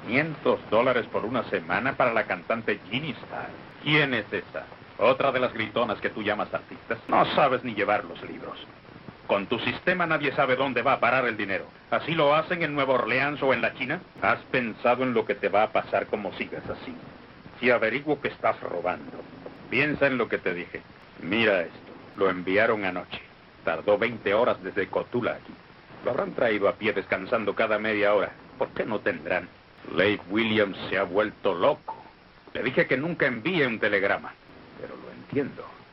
$500 por una semana para la cantante Ginny Starr. ¿Quién es esa? ¿Otra de las gritonas que tú llamas artistas? No sabes ni llevar los libros. Con tu sistema nadie sabe dónde va a parar el dinero. ¿Así lo hacen en Nueva Orleans o en la China? ¿Has pensado en lo que te va a pasar como sigas así? Si averiguo que estás robando, piensa en lo que te dije. Mira esto. Lo enviaron anoche. Tardó 20 horas desde Cotula aquí. Lo habrán traído a pie descansando cada media hora. ¿Por qué no tendrán? Lake Williams se ha vuelto loco. Le dije que nunca envíe un telegrama. Pero lo entiendo.